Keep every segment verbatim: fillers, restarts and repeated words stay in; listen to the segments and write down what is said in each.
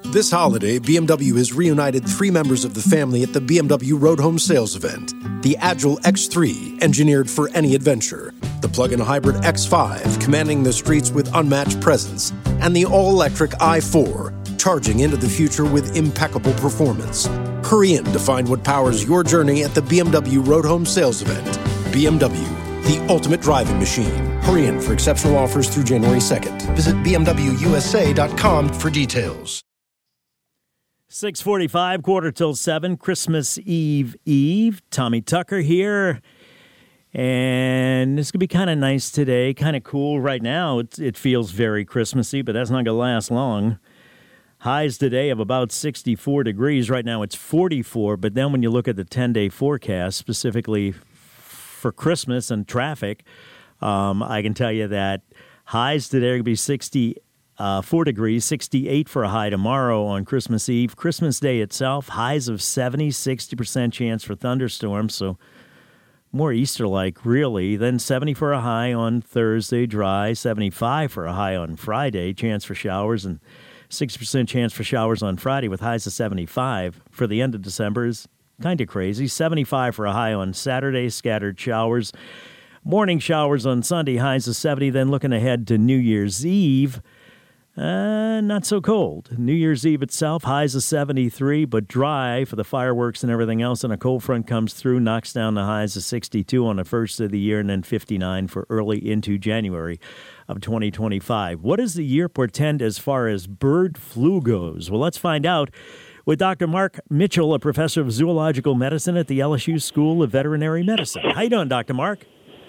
This holiday, B M W has reunited three members of the family at the B M W Road Home Sales event. The Agile X three, engineered for any adventure. The plug-in hybrid X five, commanding the streets with unmatched presence. And the all-electric i four, charging into the future with impeccable performance. Hurry in to find what powers your journey at the B M W Road Home Sales event. B M W, the ultimate driving machine. Hurry in for exceptional offers through January second. Visit b m w u s a dot com for details. six forty-five, quarter till seven, Christmas Eve Eve. Tommy Tucker here. And it's going to be kind of nice today, kind of cool. Right now, it, it feels very Christmassy, but that's not going to last long. Highs today of about sixty-four degrees. Right now, it's forty-four. But then when you look at the ten-day forecast, specifically for Christmas and traffic, um, I can tell you that highs today are going to be sixty-four degrees, sixty-eight for a high tomorrow on Christmas Eve. Christmas Day itself, highs of seventy, sixty percent chance for thunderstorms, so more Easter-like, really. Then seventy for a high on Thursday, dry, seventy-five for a high on Friday, chance for showers, and sixty percent chance for showers on Friday with highs of seventy-five. For the end of December is kind of crazy. seventy-five for a high on Saturday, scattered showers. Morning showers on Sunday, highs of seventy. Then looking ahead to New Year's Eve, uh, not so cold. New Year's Eve itself, highs of seventy-three, but dry for the fireworks and everything else. And a cold front comes through, knocks down the highs of sixty-two on the first of the year, and then fifty-nine for early into January of twenty twenty-five. What does the year portend as far as bird flu goes? Well, let's find out with Doctor Mark Mitchell, a professor of zoological medicine at the L S U School of Veterinary Medicine. How you doing, Doctor Mark?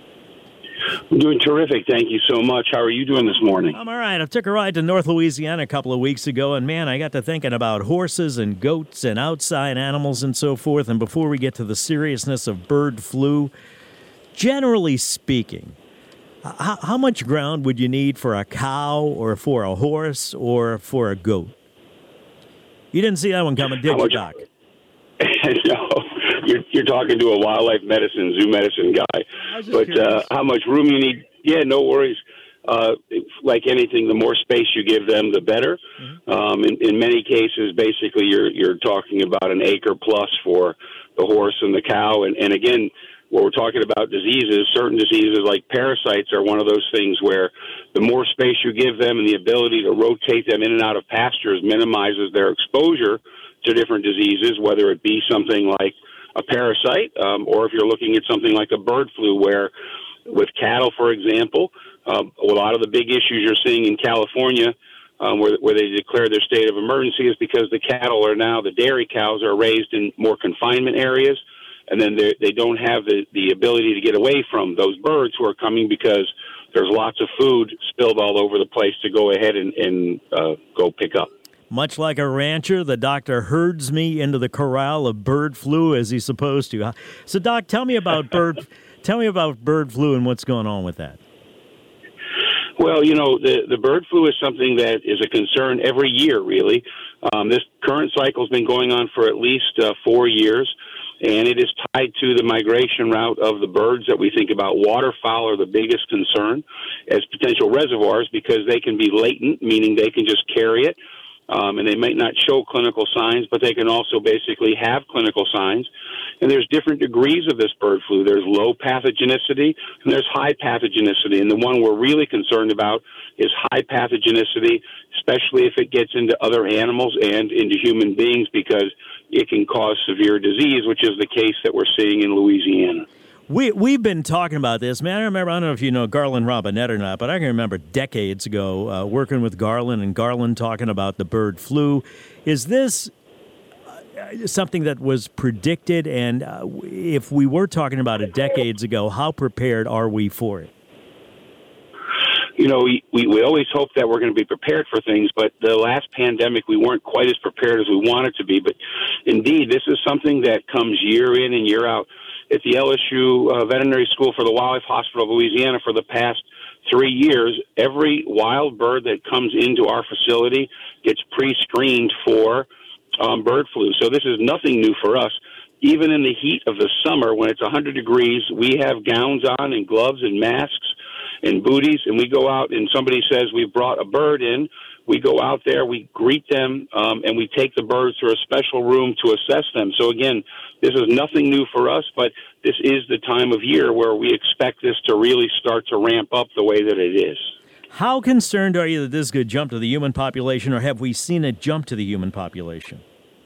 I'm doing terrific. Thank you so much. How are you doing this morning? I'm all right. I took a ride to North Louisiana a couple of weeks ago, and, man, I got to thinking about horses and goats and outside animals and so forth. And before we get to the seriousness of bird flu, generally speaking, how, how much ground would you need for a cow or for a horse or for a goat? You didn't see that one coming, did you, Doc? No. You're, you're talking to a wildlife medicine, zoo medicine guy. But uh, how much room you need, yeah, no worries. Uh, like anything, the more space you give them, the better. Mm-hmm. Um, in, in many cases, basically, you're you're talking about an acre plus for the horse and the cow. And, and again, when we're talking about diseases, certain diseases like parasites are one of those things where the more space you give them and the ability to rotate them in and out of pastures minimizes their exposure to different diseases, whether it be something like a parasite, um, or if you're looking at something like a bird flu, where with cattle, for example, um, a lot of the big issues you're seeing in California, um, where, where they declare their state of emergency, is because the cattle are now, the dairy cows are raised in more confinement areas, and then they don't have the, the ability to get away from those birds who are coming because there's lots of food spilled all over the place to go ahead and, and uh, go pick up. Much like a rancher, the doctor herds me into the corral of bird flu as he's supposed to. So, Doc, tell me about bird. tell me about bird flu and what's going on with that. Well, you know, the the bird flu is something that is a concern every year, really. Um, this current cycle has been going on for at least uh, four years, and it is tied to the migration route of the birds that we think about. Waterfowl are the biggest concern as potential reservoirs because they can be latent, meaning they can just carry it. Um, and they might not show clinical signs, but they can also basically have clinical signs. And there's different degrees of this bird flu. There's low pathogenicity and there's high pathogenicity. And the one we're really concerned about is high pathogenicity, especially if it gets into other animals and into human beings, because it can cause severe disease, which is the case that we're seeing in Louisiana. We, we've been talking about this, man. I remember, I don't know if you know Garland Robinette or not, but I can remember decades ago uh, working with Garland and Garland talking about the bird flu. Is this uh, something that was predicted? And uh, if we were talking about it decades ago, how prepared are we for it? You know, we, we, we always hope that we're going to be prepared for things, but the last pandemic, we weren't quite as prepared as we wanted to be. But indeed, this is something that comes year in and year out. At the L S U uh, Veterinary School for the Wildlife Hospital of Louisiana for the past three years, every wild bird that comes into our facility gets pre-screened for um, bird flu. So this is nothing new for us. Even in the heat of the summer, when it's one hundred degrees, we have gowns on and gloves and masks, and booties, and we go out and somebody says we've brought a bird in. We go out there, we greet them, um, and we take the birds to a special room to assess them. So, again, this is nothing new for us, but this is the time of year where we expect this to really start to ramp up the way that it is. How concerned are you that this could jump to the human population, or have we seen it jump to the human population?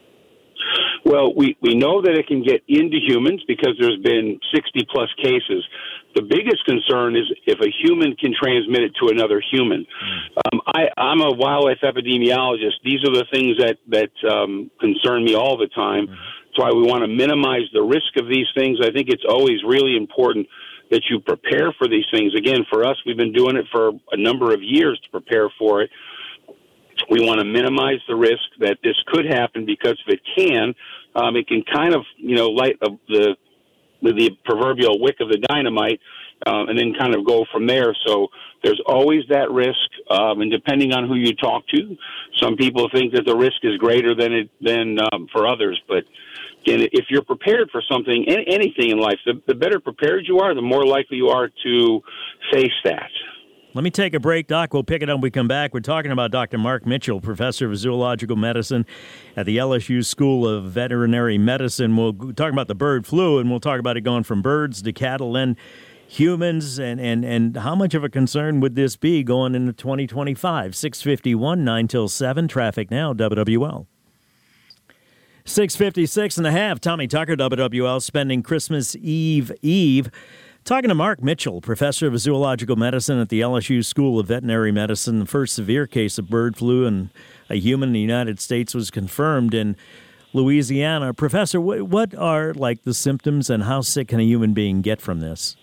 Well, we, we know that it can get into humans because there's been sixty-plus cases. The biggest concern is if a human can transmit it to another human. Um, I, I'm a wildlife epidemiologist. These are the things that, that um, concern me all the time. That's why we want to minimize the risk of these things. I think it's always really important that you prepare for these things. Again, for us, we've been doing it for a number of years to prepare for it. We want to minimize the risk that this could happen because if it can, um, it can kind of, you know, light the, the the proverbial wick of the dynamite, um, and then kind of go from there. So there's always that risk, um, and depending on who you talk to, some people think that the risk is greater than it than um, for others. But again, if you're prepared for something, any, anything in life, the, the better prepared you are, the more likely you are to face that. Let me take a break, Doc. We'll pick it up when we come back. We're talking about Doctor Mark Mitchell, professor of zoological medicine at the L S U School of Veterinary Medicine. We'll talk about the bird flu, and we'll talk about it going from birds to cattle and humans, and, and, and how much of a concern would this be going into twenty twenty-five? six fifty-one, nine till seven, traffic now, W W L. six fifty-six and a half, Tommy Tucker, W W L, spending Christmas Eve Eve. Talking to Mark Mitchell, professor of zoological medicine at the L S U School of Veterinary Medicine. The first severe case of bird flu in a human in the United States was confirmed in Louisiana. Professor, what are like the symptoms, and how sick can a human being get from this?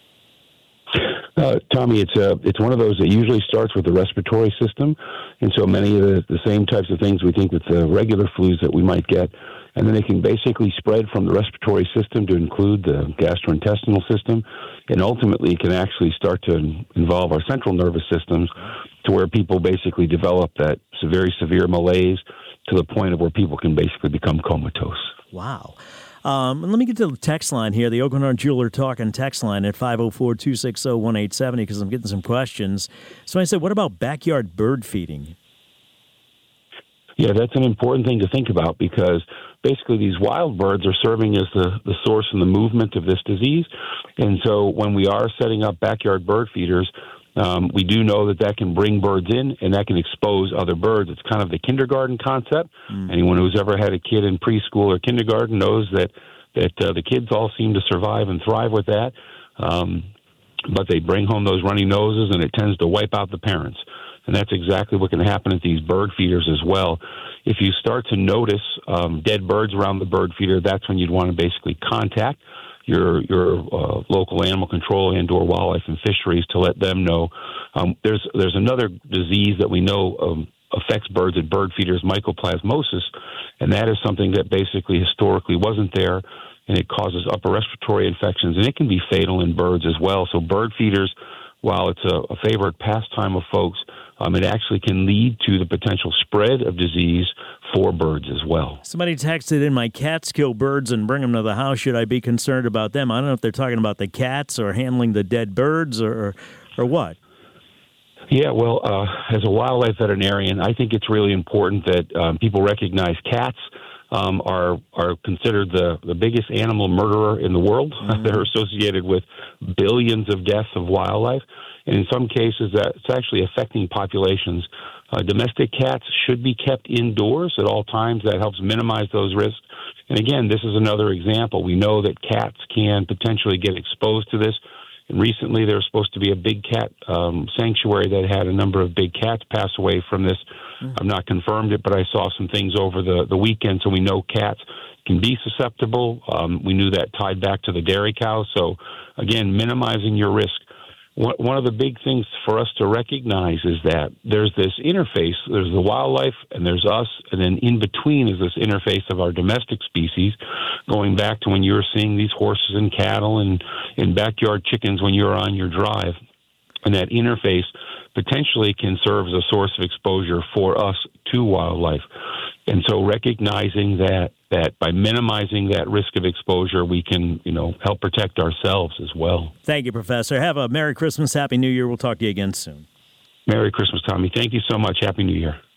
Uh, Tommy, it's a, it's one of those that usually starts with the respiratory system, and so many of the, the same types of things we think with the regular flus that we might get, and then they can basically spread from the respiratory system to include the gastrointestinal system, and ultimately it can actually start to involve our central nervous systems to where people basically develop that very severe malaise to the point of where people can basically become comatose. Wow. Um, let me get to the text line here, the Oakenhart Jeweler Talking text line at five oh four, two six oh, one eight seven oh, because I'm getting some questions. So I said, what about backyard bird feeding? Yeah, that's an important thing to think about because basically these wild birds are serving as the, the source and the movement of this disease. And so when we are setting up backyard bird feeders, um, we do know that that can bring birds in and that can expose other birds. It's kind of the kindergarten concept. Mm. Anyone who's ever had a kid in preschool or kindergarten knows that, that uh, the kids all seem to survive and thrive with that. Um, but they bring home those runny noses and it tends to wipe out the parents. And that's exactly what can happen at these bird feeders as well. If you start to notice um, dead birds around the bird feeder, that's when you'd want to basically contact your your uh, local animal control and or wildlife and fisheries to let them know. Um, there's there's another disease that we know um, affects birds at bird feeders, mycoplasmosis, and that is something that basically historically wasn't there, and it causes upper respiratory infections, and it can be fatal in birds as well. So bird feeders, while it's a, a favorite pastime of folks, Um, it actually can lead to the potential spread of disease for birds as well. Somebody texted in, my cats kill birds and bring them to the house. Should I be concerned about them? I don't know if they're talking about the cats or handling the dead birds or, or, or what. Yeah, well, uh, as a wildlife veterinarian, I think it's really important that um, people recognize cats um, are are considered the, the biggest animal murderer in the world. Mm-hmm. They're associated with billions of deaths of wildlife. And in some cases, that's actually affecting populations. Uh, domestic cats should be kept indoors at all times. That helps minimize those risks. And again, this is another example. We know that cats can potentially get exposed to this. And recently, there was supposed to be a big cat um, sanctuary that had a number of big cats pass away from this. Mm-hmm. I've not confirmed it, but I saw some things over the, the weekend. So we know cats can be susceptible. Um, we knew that tied back to the dairy cow. So again, minimizing your risk. One of the big things for us to recognize is that there's this interface, there's the wildlife and there's us, and then in between is this interface of our domestic species, going back to when you were seeing these horses and cattle and, and backyard chickens when you were on your drive. And that interface potentially can serve as a source of exposure for us to wildlife. And so recognizing that that by minimizing that risk of exposure, we can, you know, help protect ourselves as well. Thank you, Professor. Have a Merry Christmas, Happy New Year. We'll talk to you again soon. Merry Christmas, Tommy. Thank you so much. Happy New Year.